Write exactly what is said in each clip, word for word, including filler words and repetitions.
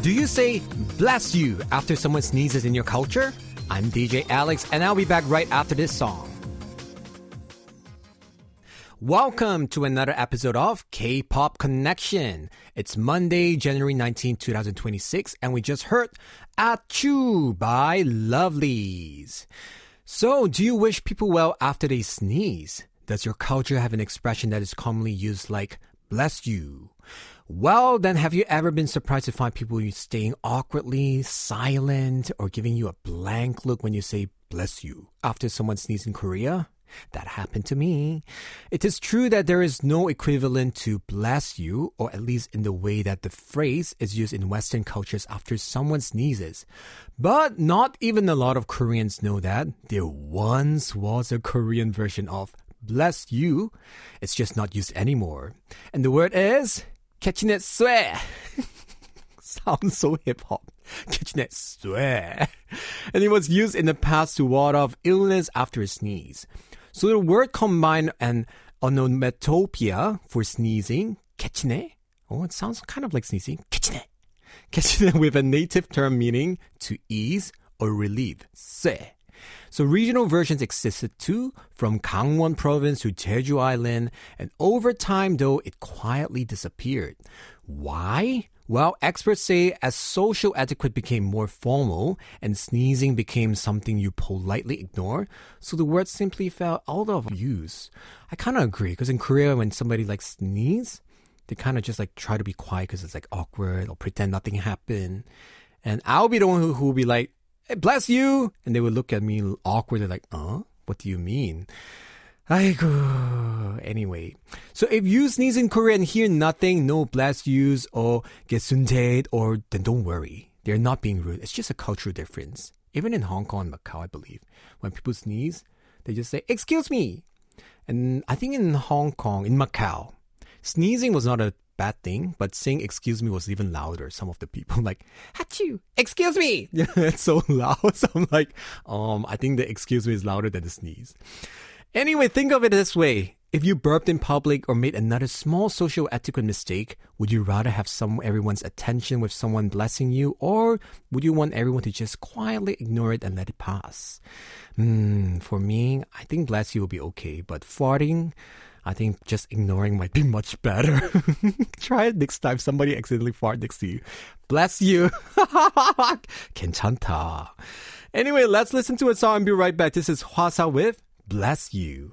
Do you say bless you after someone sneezes in your culture? I'm D J Alex, and I'll be back right after this song. Welcome to another episode of K-Pop Connection. It's Monday, January nineteenth, twenty twenty-six, and we just heard Achoo by Lovelyz. So, do you wish people well after they sneeze? Does your culture have an expression that is commonly used like bless you? Well, then have you ever been surprised to find people staying awkwardly silent or giving you a blank look when you say bless you after someone sneezes in Korea? That happened to me. It is true that there is no equivalent to bless you, or at least in the way that the phrase is used in Western cultures after someone sneezes. But not even a lot of Koreans know that there once was a Korean version of bless you. It's just not used anymore. And the word is catchnet swe. Sounds so hip-hop. Catchnet swe. And it was used in the past to ward off illness after a sneeze. So the word combined an onomatopoeia for sneezing, catchnet. Oh, it sounds kind of like sneezing. Catchnet. Catchnet with a native term meaning to ease or relieve. swe. So regional versions existed too, from Gangwon province to Jeju Island, and over time though, it quietly disappeared. Why? Well, experts say as social etiquette became more formal and sneezing became something you politely ignore, so the word simply fell out of use. I kind of agree, because in Korea, when somebody like sneeze, they kind of just like try to be quiet because it's like awkward or pretend nothing happened. And I'll be the one who, who will be like, hey, bless you! And they would look at me awkwardly like, uh, what do you mean? Aigo. Anyway, so if you sneeze in Korea and hear nothing, no bless yous or gesundae, or then don't worry. They're not being rude. It's just a cultural difference. Even in Hong Kong and Macau, I believe, when people sneeze, they just say, excuse me. And I think in Hong Kong, in Macau, sneezing was not a bad thing, but saying excuse me was even louder. Some of the people like, achoo, excuse me. Yeah, it's so loud. So I'm like, um, I think the excuse me is louder than the sneeze. Anyway, think of it this way. If you burped in public or made another small social etiquette mistake, would you rather have some everyone's attention with someone blessing you, or would you want everyone to just quietly ignore it and let it pass? Hmm, for me, I think bless you will be okay, but farting, I think just ignoring might be much better. Try it next time somebody accidentally fart next to you. Bless you. 괜찮다. Anyway, let's listen to a song and be right back. This is Hwasa with Bless You.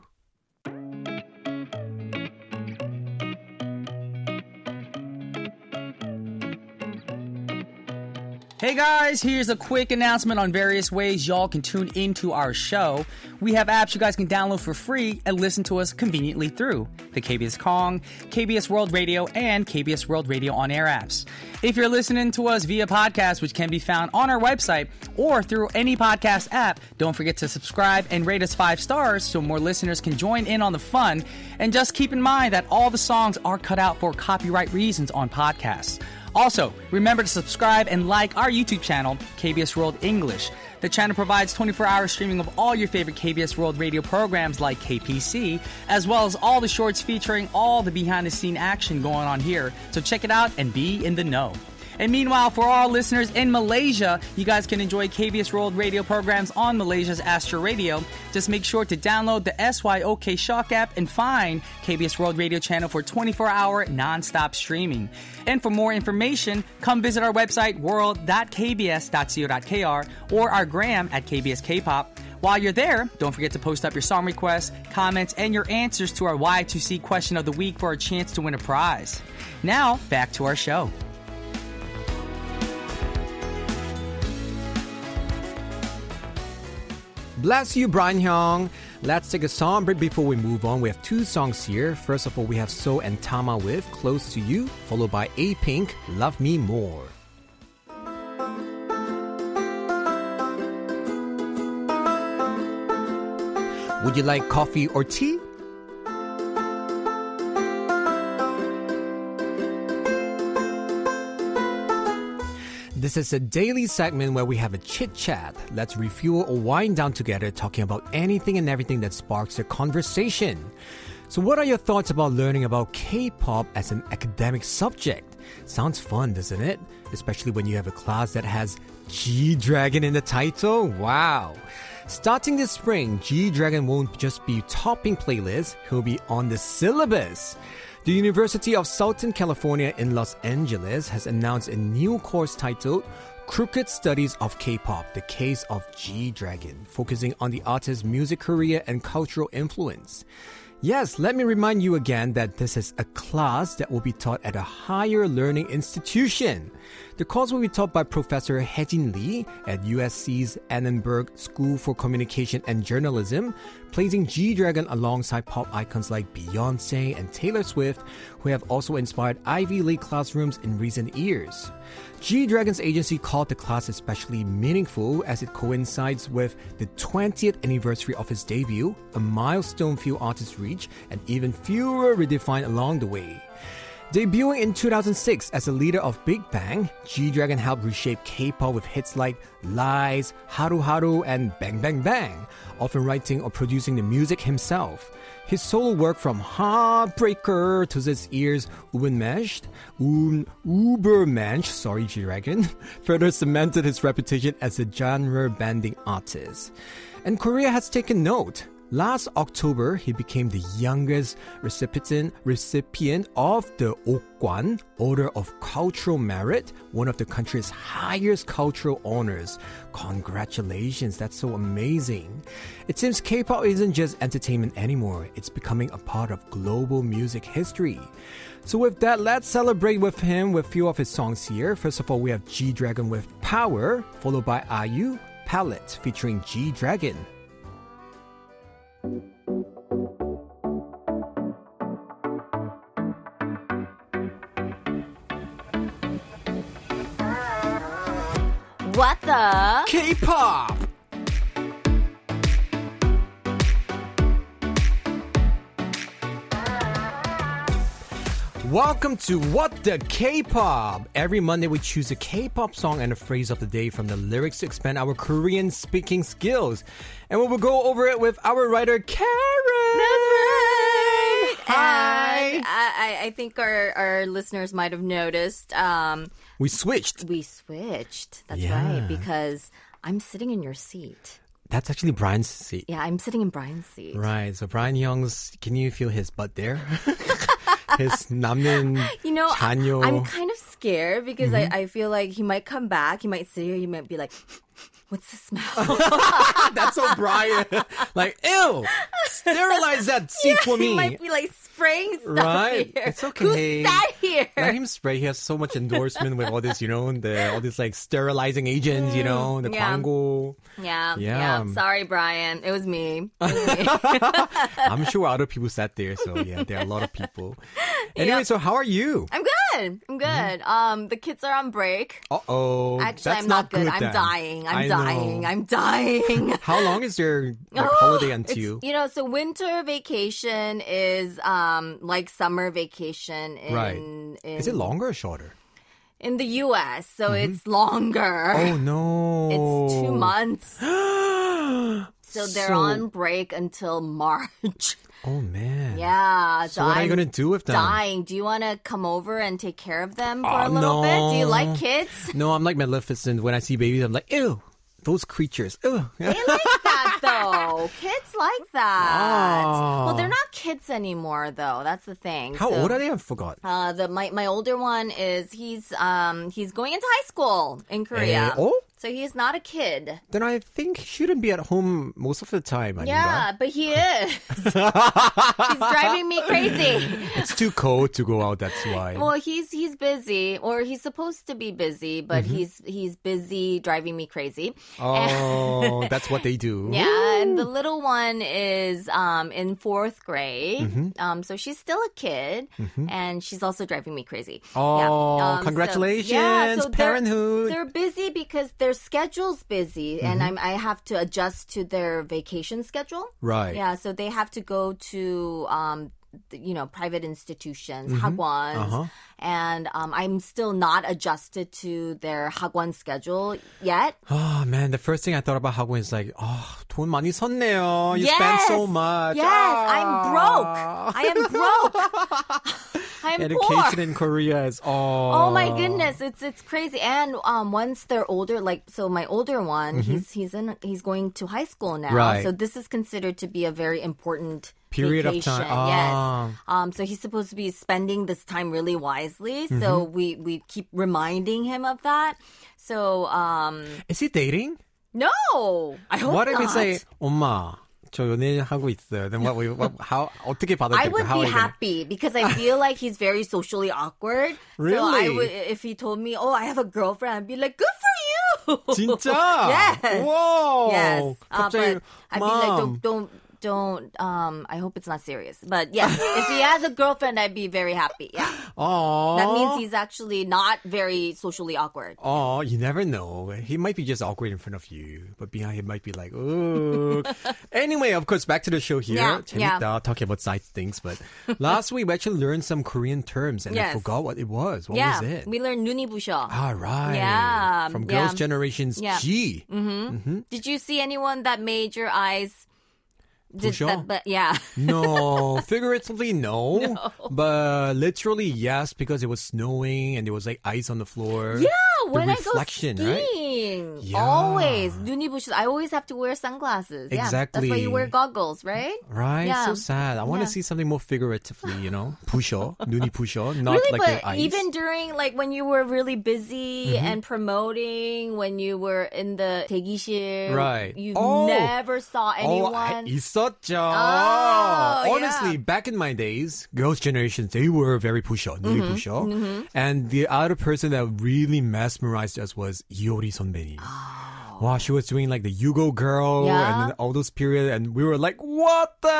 Hey guys, here's a quick announcement on various ways y'all can tune into our show. We have apps you guys can download for free and listen to us conveniently through the K B S Kong, K B S World Radio, and K B S World Radio on-air apps. If you're listening to us via podcast, which can be found on our website or through any podcast app, don't forget to subscribe and rate us five stars so more listeners can join in on the fun. And just keep in mind that all the songs are cut out for copyright reasons on podcasts. Also, remember to subscribe and like our YouTube channel, K B S World English. The channel provides twenty-four hour streaming of all your favorite K B S World Radio programs like K P C, as well as all the shorts featuring all the behind-the-scene action going on here. So check it out and be in the know. And meanwhile, for all listeners in Malaysia, you guys can enjoy K B S World Radio programs on Malaysia's Astro Radio. Just make sure to download the S Y O K Shock app and find K B S World Radio channel for twenty-four hour non-stop streaming. And for more information, come visit our website world dot k b s dot co dot k r or our gram at K B S K-pop. While you're there, don't forget to post up your song requests, comments, and your answers to our Y two C question of the week for a chance to win a prize. Now, back to our show. Bless you, Brian Hyung. Let's take a song break before we move on. We have two songs here. First of all, we have So and Tama with Close to You, followed by A-Pink, Love Me More. Would you like coffee or tea? This is a daily segment where we have a chit-chat. Let's refuel or wind down together talking about anything and everything that sparks a conversation. So what are your thoughts about learning about K-pop as an academic subject? Sounds fun, doesn't it? Especially when you have a class that has G-Dragon in the title. Wow. Starting this spring, G-Dragon won't just be topping playlists, he'll be on the syllabus. The University of Southern California in Los Angeles has announced a new course titled Crooked Studies of K-Pop, The Case of G-Dragon, focusing on the artist's music career and cultural influence. Yes, let me remind you again that this is a class that will be taught at a higher learning institution. The course will be taught by Professor Haejin Lee at U S C's Annenberg School for Communication and Journalism, placing G-Dragon alongside pop icons like Beyonce and Taylor Swift, who have also inspired Ivy League classrooms in recent years. G-Dragon's agency called the class especially meaningful as it coincides with the twentieth anniversary of his debut, a milestone few artists reach, and even fewer redefined along the way. Debuting in two thousand six as a leader of Big Bang, G-Dragon helped reshape K-pop with hits like Lies, Haru Haru, and Bang Bang Bang, often writing or producing the music himself. His solo work from Heartbreaker to this year's Ubermensch, Un, Ubermensch, sorry G-Dragon, further cemented his reputation as a genre-bending artist. And Korea has taken note. Last October, he became the youngest recipient, recipient of the Okwan, Order of Cultural Merit, one of the country's highest cultural honors. Congratulations, that's so amazing. It seems K-pop isn't just entertainment anymore. It's becoming a part of global music history. So with that, let's celebrate with him with a few of his songs here. First of all, we have G-Dragon with Power, followed by I U, Palette, featuring G-Dragon. What the? K-pop! Welcome to What the K-Pop! Every Monday we choose a K-pop song and a phrase of the day from the lyrics to expand our Korean speaking skills. And we will go over it with our writer, Karen! That's right! Hi! And I, I think our, our listeners might have noticed. Um, we switched. We switched. That's Yeah. right. Because I'm sitting in your seat. That's actually Brian's seat. Yeah, I'm sitting in Brian's seat. Right, so Brian Young's, can you feel his butt there? His 남는 You know, I, 자녀. I'm kind of scared because Mm-hmm. I, I feel like he might come back. He might sit here. He might be like, what's the smell? That's so Brian. Like, ew! Sterilize that seat for me. He might be like spraying stuff Right. here. It's okay. Who sat here? Let him spray. He has so much endorsement with all this, you know, the all these like sterilizing agents, you know, the yeah. 광고. Yeah, Yeah. yeah. Sorry, Brian. It was me. It was me. I'm sure other people sat there, so yeah, there are a lot of people. Anyway, Yeah. so how are you? I'm good. I'm good. Um, the kids are on break. Uh oh. Actually, That's I'm not good. good I'm then. dying. I'm I dying. know. I'm dying. How long is your like, holiday It's- until? You know, so winter vacation is um like summer vacation in, Right. in Is it longer or shorter? in the U S, so it's longer. Oh no. It's two months. So they're So- on break until March. Oh man. Yeah. So what are you I'm gonna do with them? dying. Do you want to come over and take care of them for Oh, a little no. bit? Do you like kids? No, I'm like Maleficent. When I see babies, I'm like, ew, those creatures. Ew. They like that though. Kids like that. Oh. Well, they're not kids anymore though. That's the thing. How So, old are they? I forgot. Uh, the my my older one is he's um he's going into high school in Korea. Eh, oh? So he's not a kid. Then I think he shouldn't be at home most of the time. 아닌가? Yeah, but he is. He's driving me crazy. It's too cold to go out. That's why. Well, he's he's busy, or he's supposed to be busy, but Mm-hmm. he's he's busy driving me crazy. Oh, that's what they do. Yeah, and the little one is um, in fourth grade. Mm-hmm. Um, so she's still a kid, and she's also driving me crazy. Oh, Yeah. Um, so- congratulations, yeah, so they're- parenthood. They're busy because their schedule's busy, and I'm, I have to adjust to their vacation schedule. Right. Yeah, so they have to go to um, th- you know, private institutions, Mm-hmm. hagwons, Uh-huh. and um, I'm still not adjusted to their hagwon schedule yet. Oh man, the first thing I thought about Hagwon is like, oh, 돈 많이 썼네요. You spend so much. Yes, Ah. I'm broke. I am broke. I I'm Education poor. in Korea is oh. Oh my goodness, it's it's crazy. And um, once they're older, like so, my older one, mm-hmm. he's he's in he's going to high school now. Right. So this is considered to be a very important period vacation. of time. Oh. Yes. Um. So he's supposed to be spending this time really wisely. Mm-hmm. So we we keep reminding him of that. So um. Is he dating? No, I hope what not. What if he say, 엄마, 저 연애하고 있어요. Then what? what how? 어떻게 받아들일까? I would how be happy because I feel like he's very socially awkward. Really? So I would, if he told me, "Oh, I have a girlfriend," I'd be like, "Good for you." 진짜? Yes. Whoa. Yes. Uh, 갑자기, but I'd Mom. be like, don't, don't, don't. Um, I hope it's not serious. But yes, if he has a girlfriend, I'd be very happy. Yeah. Aww. That means he's actually not very socially awkward. Oh, you never know. He might be just awkward in front of you, but behind him might be like, ooh. Anyway, of course, back to the show here. Yeah, 재밌다, yeah. talking about side things. But last week, we actually learned some Korean terms, and Yes. I forgot what it was. What yeah, was it? we learned 눈이 부셔. All right. Yeah, From yeah. Girls' Generation's Yeah. G. Mm-hmm. Mm-hmm. Did you see anyone that made your eyes? Did 부셔? that, but yeah. No, figuratively no, No. but literally yes, because it was snowing and there was like ice on the floor. Yeah, the when reflection, I go right? skiing, Yeah. always 눈이 부셔. I always have to wear sunglasses. Yeah, Exactly. that's why you wear goggles, right? Right, Yeah. so sad. I want to Yeah. see something more figuratively, you know, 부셔, 눈이 부셔, not Really, like but the ice. even during like when you were really busy Mm-hmm. and promoting, when you were in the 대기실, Right. you Oh. never saw anyone. Oh, I, 있었죠. Oh, Honestly, yeah. back in my days, girls' generations, they were very pusho, really Mm-hmm. pusho. And the other person that really mesmerized us was Iori 선배님. Wow, she was doing like the Yugo girl Yeah. and then all those period, and we were like, "What the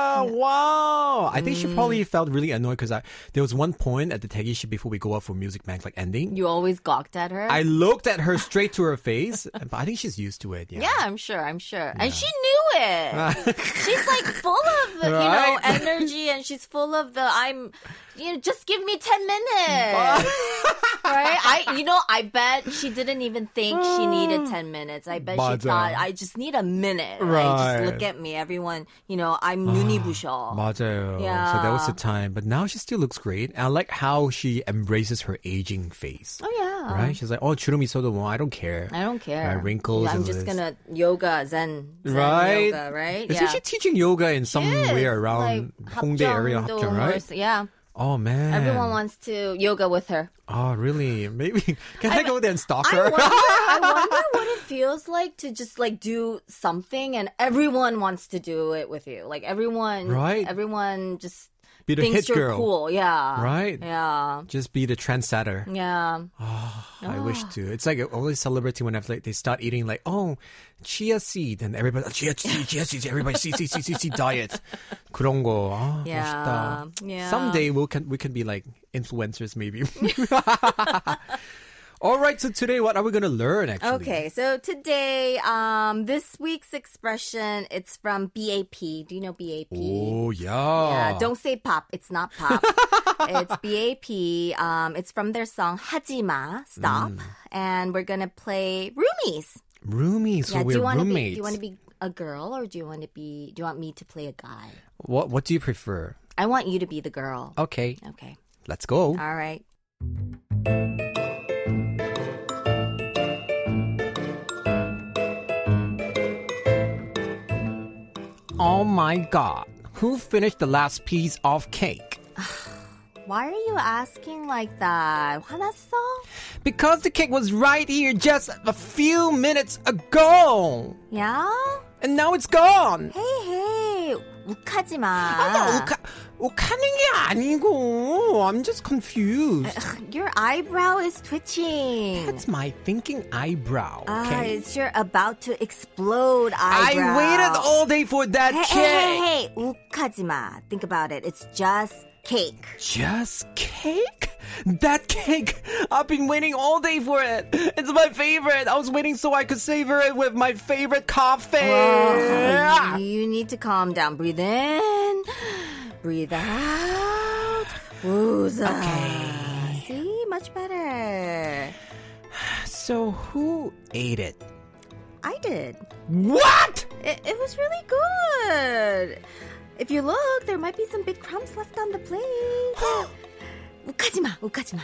wow!" I think she Mm. probably felt really annoyed because there was one point at the Tagishi before we go out for Music Bank, like ending. You always gawked at her. I looked at her straight to her face, but I think she's used to it. Yeah. Yeah, I'm sure. I'm sure. And she knew it. She's like full of, you know, Right? energy, and she's full of the, I'm, you know, just give me ten minutes. Right? I, you know, I bet she didn't even think she needed ten minutes. I bet 맞아. she thought, I just need a minute. Like, Right. just look at me. Everyone, you know, I'm 눈이 부셔. 맞아요. Yeah. So that was the time. But now she still looks great. And I like how she embraces her aging face. Oh, yeah. Right? She's like, oh, 주름 있어도 뭐, I don't care. I don't care. Right, wrinkles I'm and just this. gonna yoga, zen, zen Right? yoga, right? Isn't she teaching yoga in somewhere around like, Hongdae area, 합정도 Hapjeong, right? or- Yeah. Oh, man. Everyone wants to yoga with her. Oh, really? Maybe. Can I, go there and stalk I her? wonder, I wonder what it feels like to just like do something and everyone wants to do it with you. Like everyone, Right. everyone just Be the thinks hit you're girl. cool. Yeah. Right? Yeah. Just be the trendsetter. Yeah. I wish to. It's like always celebrating whenever like, they start eating like, oh, chia seed. And everybody, chia seed, chia seed. Everybody, seed, seed, seed, seed, seed diet. 그런 거. 아, Yeah. 멋있다. Yeah. Someday we can, we can be like influencers maybe. All right, so today what are we going to learn actually? Okay, so today, um, this week's expression, it's from B A P. Do you know B A P? Oh, yeah. Yeah, don't say pop. It's not pop. It's B A P. Um, it's from their song 하지마, Stop. Mm. And we're going to play Roomies. Roomies, so Yeah, do we're you want to be roommates. do you want to be a girl or do you want to be do you want me to play a guy? What, what do you prefer? I want you to be the girl. Okay, Okay. let's go. All right. Oh my God. Who finished the last piece of cake? Why are you asking like that? 화났어? Because the cake was right here just a few minutes ago. Yeah? And now it's gone. Hey, hey. 욱하지 마. 아까 욱하, 욱하는 게 아니고. I'm just confused. Your eyebrow is twitching. That's my thinking eyebrow, Ah, okay? it's your about to explode I eyebrow. waited all day for that hey, cake. hey, hey, hey. 욱하지 마. Think about it. It's just cake. Just cake? That cake! I've been waiting all day for it. It's my favorite. I was waiting so I could savor it with my favorite coffee. Oh, you need to calm down. Breathe in. Breathe out. Wooza. Okay. See? Much better. So who ate it? I did. What? It, it was really good. If you look, there might be some big crumbs left on the plate. 욱하지 마, 욱하지 마.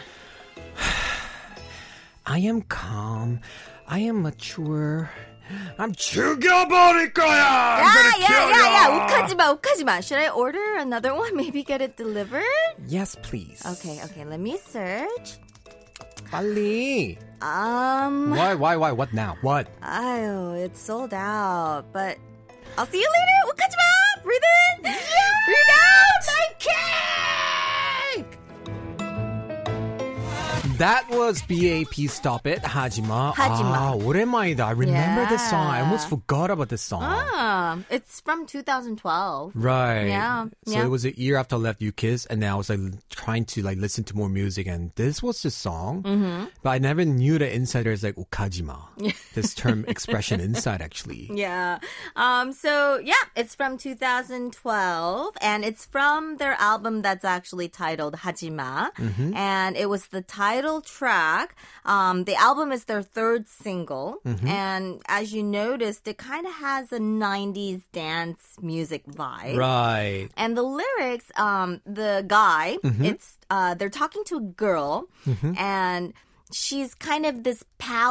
I am calm. I am mature. I'm 죽여버릴 거야. I'm Yeah, gonna yeah, kill yeah, ya. yeah. 욱하지 마, 욱하지 마. Should I order another one? Maybe get it delivered? Yes, please. Okay, okay. Let me search. 빨리. Um, Why, why, why? What now? What? oh, it's sold out. But I'll see you later. 욱하지 마. Breathe in. Breathe out. My cake. That was B A P Stop It, 하지마. 하지마. 아, 오랜만이다. I remember this song. I Yeah. almost forgot about this song. Ah, it's from two thousand twelve. Right. Yeah, So yeah. it was a year after I left U Kiss, and then I was like trying to like listen to more music, and this was the song. Mm-hmm. But I never knew the insider is like ukajima. This term expression inside actually. Yeah. Um. So yeah, it's from two thousand twelve, and it's from their album that's actually titled Hajima, Mm-hmm. and it was the title track. Um. The album is their third single, Mm-hmm. and as you noticed, it kind of has a nineties dance music vibe. Right. And the lyrics, um, the guy, Mm-hmm. it's uh, they're talking to a girl, and she's kind of this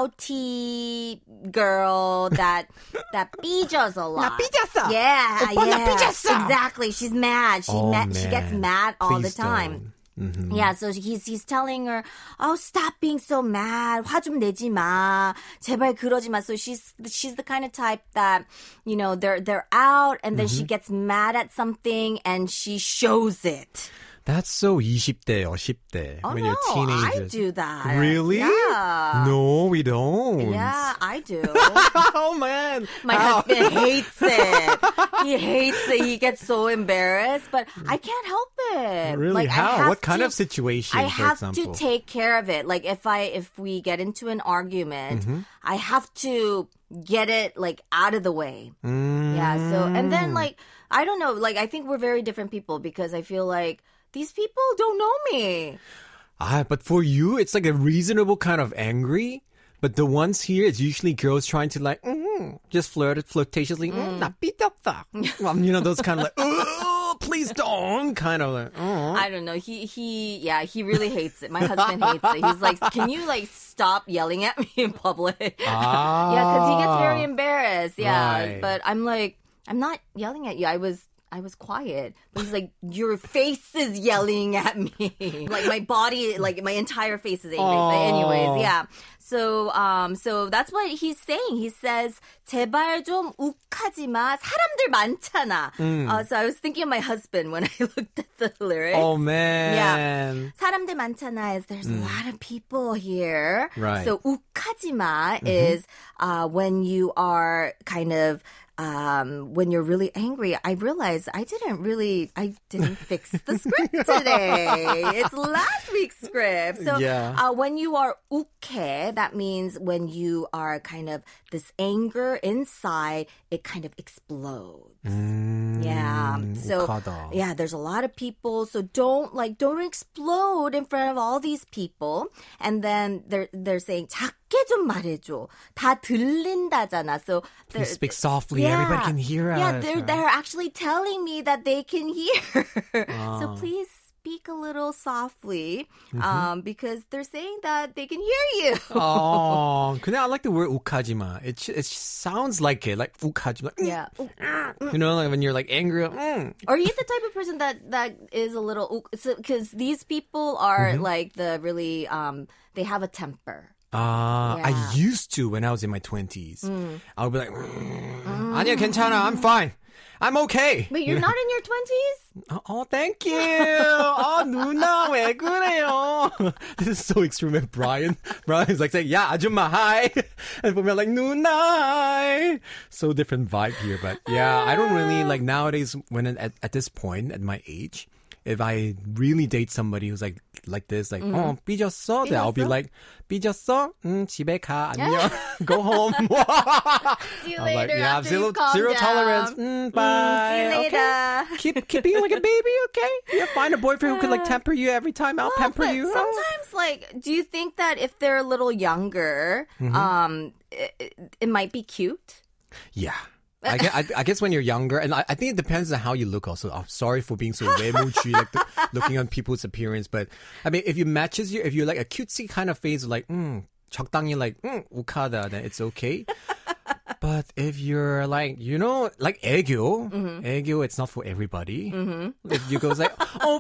pouty girl that that 삐져s a lot. 나 삐졌어. Yeah, 오빠, 나 yeah, 삐졌어. exactly. She's mad. She Oh, ma- she gets man. mad all Please the time. don't. Mm-hmm. Yeah, so he's he's telling her, "Oh, stop being so mad. 화 좀 내지 마. 제발 그러지 마." So she's she's the kind of type that, you know, they're they're out and then she gets mad at something and she shows it. That's so 이십 대요, 십 대. Oh when no, you're teenagers. I do that. Really? Yeah. No, we don't. Yeah, I do. Oh man. My How? husband hates it. He hates it. He gets so embarrassed, but I can't help it. Really? Like, I How? have What kind to- of situation, I for have example? to take care of it. Like if I if we get into an argument, Mm-hmm. I have to get it like out of the way. Mm. Yeah. So and then like I don't know. Like I think we're very different people because I feel like these people don't know me. Ah, but for you, it's like a reasonable kind of angry. But the ones here, it's usually girls trying to like, mm, just flirt flirtatiously. Mm. 나 삐졌다. Um, you know, those kind of like, oh, please don't. Kind of like, oh. I don't know. He he yeah, he really hates it. My husband hates it. He's like, "Can you like stop yelling at me in public?" Ah. Yeah, cuz he gets very embarrassed. Yeah. Right. But I'm like, "I'm not yelling at you. I was I was quiet." But he's like, "Your face is yelling at me." Like my body, like my entire face is angry. But Oh. anyways, yeah. So, um, so that's what he's saying. He says, 제발 좀 욱하지 마. 사람들 많잖아. Uh, so I was thinking of my husband when I looked at the lyrics. Oh, man. 사람들 많잖아 is there's a lot of people here. Right. So 욱하지 마 is uh, when you are kind of um, when you're really angry. I realized I didn't really, I didn't fix the script today. It's last week's script. So Yeah. uh, when you are 욱해, that means when you are kind of this anger inside, it kind of explodes. Mm, Yeah. So 욱하다. yeah, there's a lot of people. So don't like don't explode in front of all these people. And then they're they're saying 작게 좀 말해줘. 다 들린다잖아. So they're- Please speak softly. Everybody can hear us. Yeah, they're they're actually telling me that they can hear. Ah. So please speak a little softly, Mm-hmm. um, because they're saying that they can hear you. Oh, 근데 I like the word ukajima. It it sounds like it, like ukajima. Yeah. You know, like when you're like angry. Mm. Are you the type of person that that is a little because these people are Mm-hmm. like the really um they have a temper. Uh, Yeah. I used to when I was in my twenties. I would be like, mm. 아니야, 괜찮아. I'm fine. I'm okay. But you're not in your twenties? Oh, oh, thank you. Oh, 누나, 왜 그래요? This is so extreme. And Brian, Brian's like saying, yeah, 아줌마, hi. And we're like, 누나, hi. So different vibe here. But yeah, I don't really, like nowadays, when at, at this point, at my age, if I really date somebody who's like like this, like, oh, 삐졌어? Then I'll be 삐졌어? like, 삐졌어? 응, 집에 가. 안녕. Go home. See you I'm later. like, yeah, after zero, you've calmed zero down. tolerance. Mm, bye. See you later. Okay. Keep, keep being like a baby, okay? Yeah, find a boyfriend who could like temper you every time. I'll Well, pamper but you. Oh. sometimes, like, do you think that if they're a little younger, Mm-hmm. um, it, it, it might be cute? Yeah. I guess, I, I guess when you're younger, and I, I think it depends on how you look also. I'm sorry for being so 외모주의, like the, looking on people's appearance, but I mean, if you matches you, if you're like a cutesy kind of face, like, mm, 적당히 like, mm, 욱하다, then it's okay. But if you're like, you know, like 애교, mm-hmm. 애교, it's not for everybody. Mm-hmm. If you go like,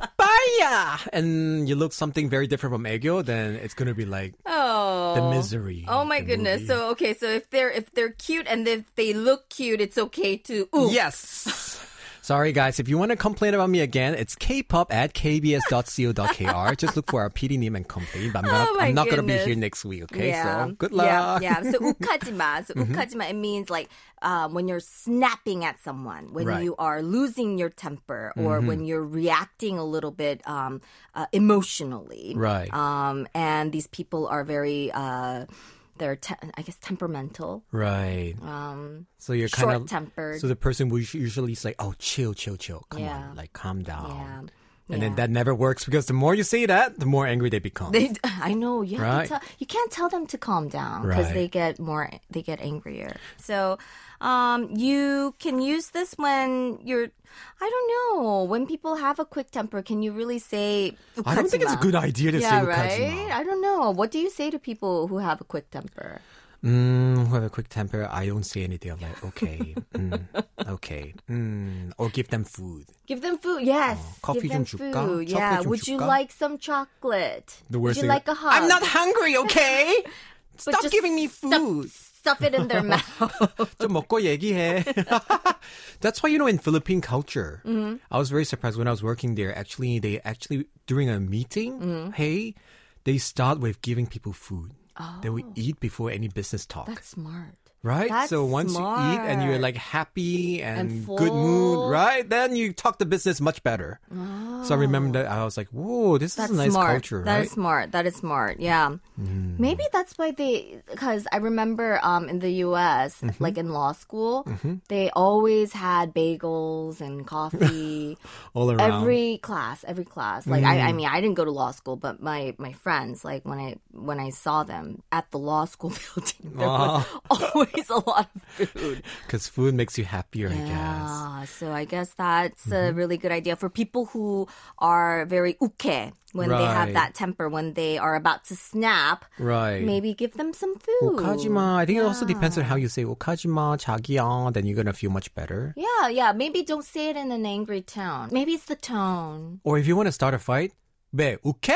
오빠야, and you look something very different from 애교, then it's gonna be like oh. the misery. Oh my goodness! Movie. So okay, so if they're if they're cute and if they look cute, it's okay to ooh. Yes. Sorry, guys. If you want to complain about me again, it's kpop at kbs dot co dot kr. Just look for our P D name and complain. But I'm, gonna, oh I'm not going to be goodness. here next week, okay? Yeah. So, good luck. Yeah, yeah. So, 욱하지마. So, 욱하지마, it means like um, when you're snapping at someone, when right. you are losing your temper, or mm-hmm. when you're reacting a little bit um, uh, emotionally. Right. Um, and these people are very... Uh, They're, te- I guess, temperamental. Right. Um, so you're kind of short-tempered. So the person will usually say, "Oh, chill, chill, chill. Come yeah. on, like calm down." Yeah. And yeah. then that never works because the more you say that, the more angry they become. They, I know. You, have right. to tell, you can't tell them to calm down because right. they get more. They get angrier. So um, you can use this when you're. I don't know. When people have a quick temper, can you really say 욱하지마? I don't think it's a good idea to yeah, say right? 욱하지마. I don't know. What do you say to people who have a quick temper? Mm, who have a quick temper, I don't say anything. I'm like, okay, mm, okay, mm, or give them food. Give them food, yes. 어, 커피 give them 좀 줄까? food. Yeah. 좀 Would you 줄까? like some chocolate? The worst Would you thing, like a hug? I'm not hungry, okay? Stop just giving me food. Stuff, stuff it in their mouth. 좀 먹고 얘기해. That's why, you know, in Philippine culture, mm-hmm. I was very surprised when I was working there. Actually, they actually, during a meeting, mm-hmm. hey, they start with giving people food. Oh. That we eat before any business talk. That's smart. Right? That's so once smart. you eat and you're like happy and, and good mood, right? Then you talk the business much better. Oh. So I remember that I was like, whoa, this that's is a nice smart. culture, That right? is smart. That is smart. Yeah. Mm. Maybe that's why they, because I remember um, in the U S, mm-hmm. like in law school, mm-hmm. they always had bagels and coffee. All around. Every class, every class. Like, mm. I, I mean, I didn't go to law school, but my, my friends, like when I, when I saw them at the law school building, there was always a lot of food. Because food makes you happier, yeah, I guess. So I guess that's mm-hmm. a really good idea for people who are very 욱해 when right. they have that temper, when they are about to snap. Right. Maybe give them some food. 욱하지마. I think yeah. it also depends on how you say 욱하지마, 자기야. Then you're going to feel much better. Yeah, yeah. Maybe don't say it in an angry tone. Maybe it's the tone. Or if you want to start a fight, 왜, 욱해?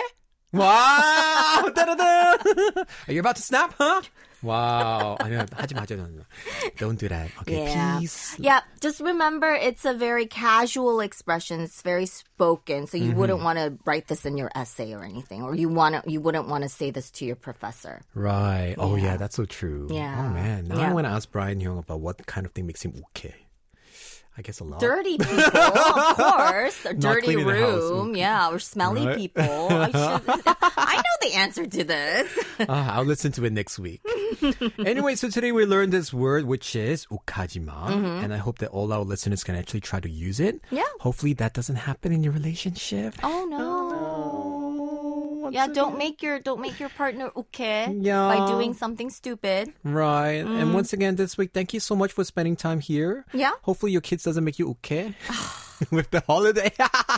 Wow! Are you about to snap, huh? Wow. 아니야, 하지 마, 하지 마. Don't do that. Okay, yeah. peace. Yeah, just remember it's a very casual expression. It's very spoken. So you mm-hmm. wouldn't want to write this in your essay or anything. Or you want to, you wouldn't want to say this to your professor. Right. Yeah. Oh, yeah, that's so true. Yeah. Oh, man. Now yeah. I want to ask Brian Young about what kind of thing makes him okay. I guess a lot. Dirty people, of course. A dirty room, house. yeah, or smelly right? people. I, should, I know the answer to this. uh, I'll listen to it next week. Anyway, so today we learned this word, which is 욱하지마. Mm-hmm. And I hope that all our listeners can actually try to use it. Yeah. Hopefully that doesn't happen in your relationship. Oh, no. Oh, no. Yeah, don't make your don't make your partner ukhe yeah. by doing something stupid. Right. Mm. And once again this week, thank you so much for spending time here. Yeah. Hopefully your kids doesn't make you ukhe with the holiday.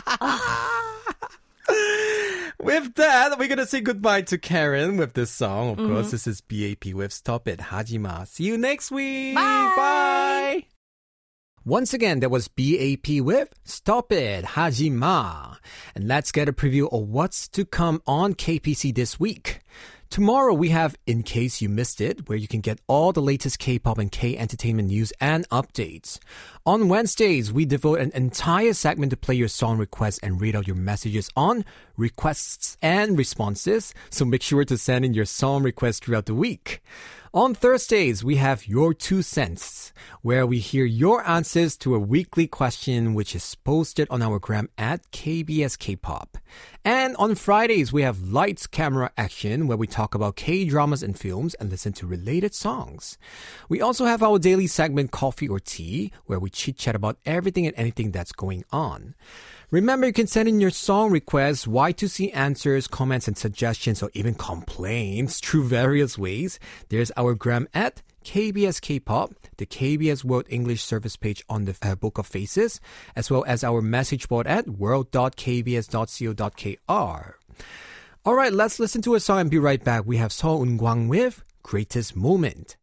With that, we're going to say goodbye to Karen with this song. Of mm-hmm. course, this is B A P with Stop It, 하지마. See you next week. Bye. Bye. Once again, that was B A P with Stop It, 하지마. And let's get a preview of what's to come on K P C this week. Tomorrow we have In Case You Missed It, where you can get all the latest K-pop and K-entertainment news and updates. On Wednesdays, we devote an entire segment to play your song requests and read out your messages on requests and responses, so make sure to send in your song requests throughout the week. On Thursdays, we have Your Two Cents, where we hear your answers to a weekly question which is posted on our gram at K B S K-pop. And on Fridays, we have Lights, Camera, Action, where we talk about K-dramas and films and listen to related songs. We also have our daily segment Coffee or Tea, where we chit-chat about everything and anything that's going on. Remember, you can send in your song requests, Y two C answers, comments and suggestions, or even complaints through various ways. There's our gram at K B S K-pop, the K B S World English Service page on the uh, Book of Faces, as well as our message board at world dot k b s dot co dot k r. All right, let's listen to a song and be right back. We have Seo Eun-kwang with Greatest Moment.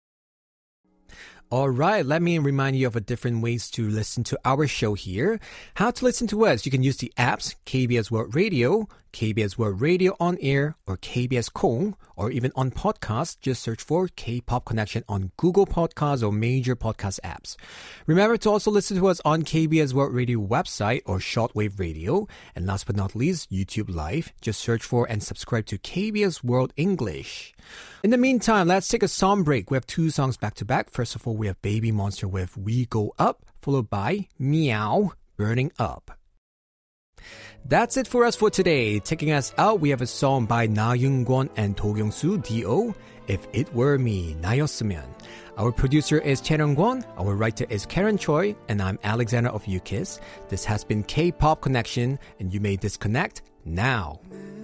All right, let me remind you of a different ways to listen to our show here. How to listen to us? You can use the apps K B S World Radio, K B S World Radio On Air, or K B S Kong, or even on podcast. Just search for K-Pop Connection on Google Podcasts or major podcast apps. Remember to also listen to us on K B S World Radio website or shortwave radio. And last but not least, YouTube Live. Just search for and subscribe to K B S World English. In the meantime, let's take a song break. We have two songs back to back. First of all, we have Baby Monster with We Go Up, followed by Meow, Burning Up. That's it for us for today. Taking us out, we have a song by Na Young-kwon and Do Kyung-soo, D O, If It Were Me, 나였으면. Our producer is Chen Young-kwon, our writer is Karen Choi, and I'm Alexander of U K I S. This has been K-Pop Connection, and you may disconnect now.